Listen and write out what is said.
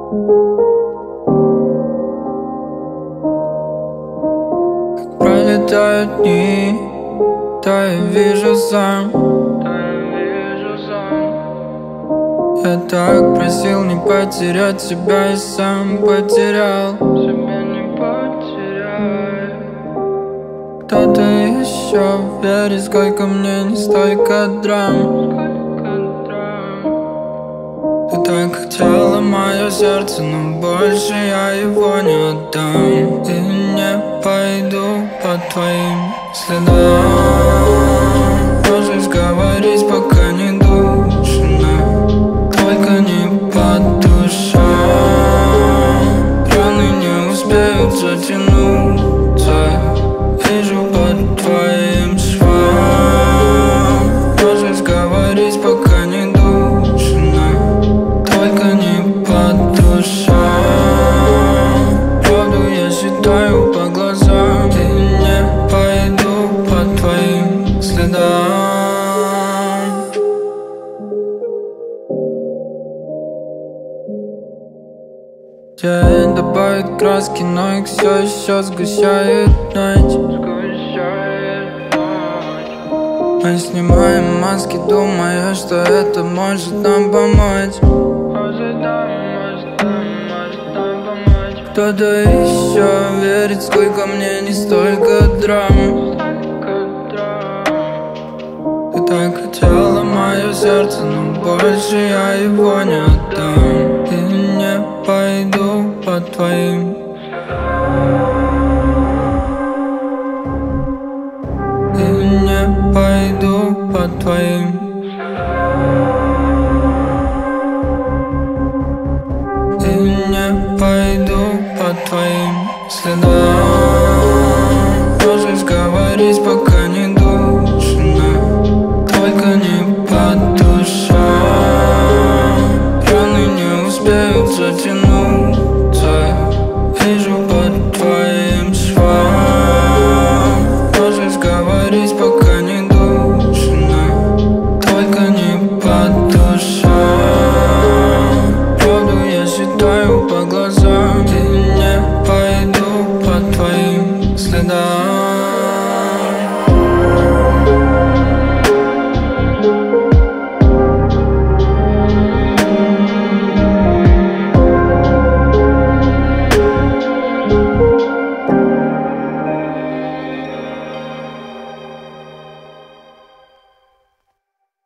Пролетают дни, да я вижу сам. Я так просил не потерять себя, и сам потерял. Себя не потеряй. Кто-то еще верит, сколько мне не столько драм. Ты так хотела мое сердце, но больше я его не отдам. И не пойду по твоим следам. Можешь говорить, пока не душно, только не по душам. Раны не успеют затянуться, вижу по твоим швам. Можешь говорить, пока не душно, только не по душам. Правду я считаю по глазам, и не пойду по твоим следам. День добавит краски, но их все еще сгущает ночь. Мы снимаем маски, думая, что это может нам помочь. Кто-то еще верит, сколько мне не столько драм. Ты так хотела мое сердце, но больше я его не отдам. И не пойду по твоим. И не пойду по твоим. И не пойду по твоим следам.